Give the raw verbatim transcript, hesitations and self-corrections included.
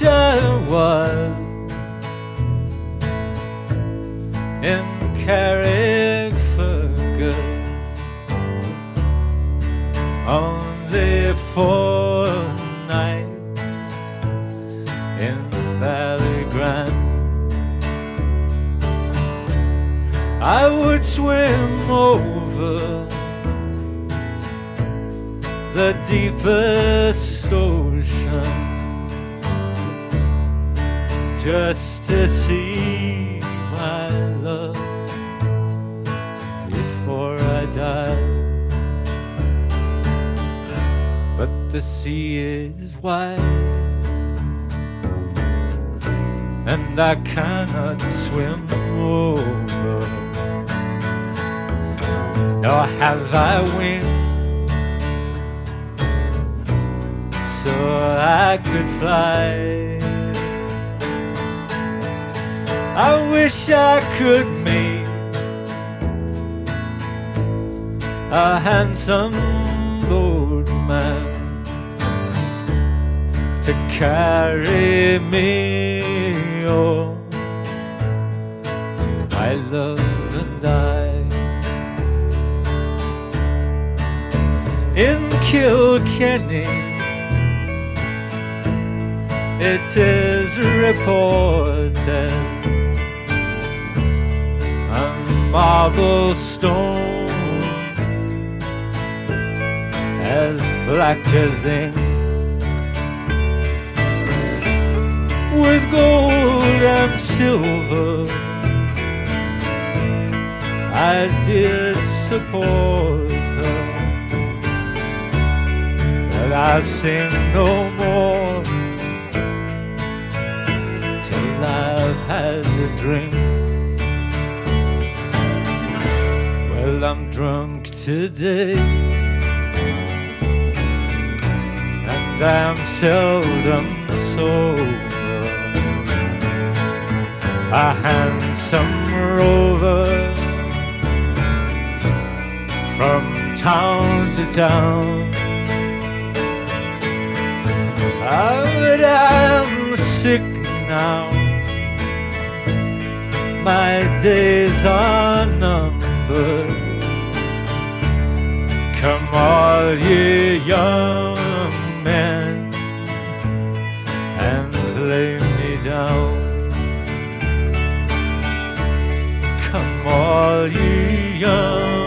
wish I was in Carrickfergus only four nights in Ballygrand. I would swim over the deepest ocean just to see my love before I die. But the sea is wide and I cannot swim over, nor have I wings so I could fly. I wish I could meet a handsome boatman to carry me, oh, my love and I. In Kilkenny it is reported on marble stone as black as ink, with gold and silver I did support her, but I sing no more till I've had a drink. Well, I'm drunk today and I'm seldom sober, a handsome rover from town to town. Oh, but I'm sick now, my days are numbered. Come all ye young men and lay me down. Come all ye young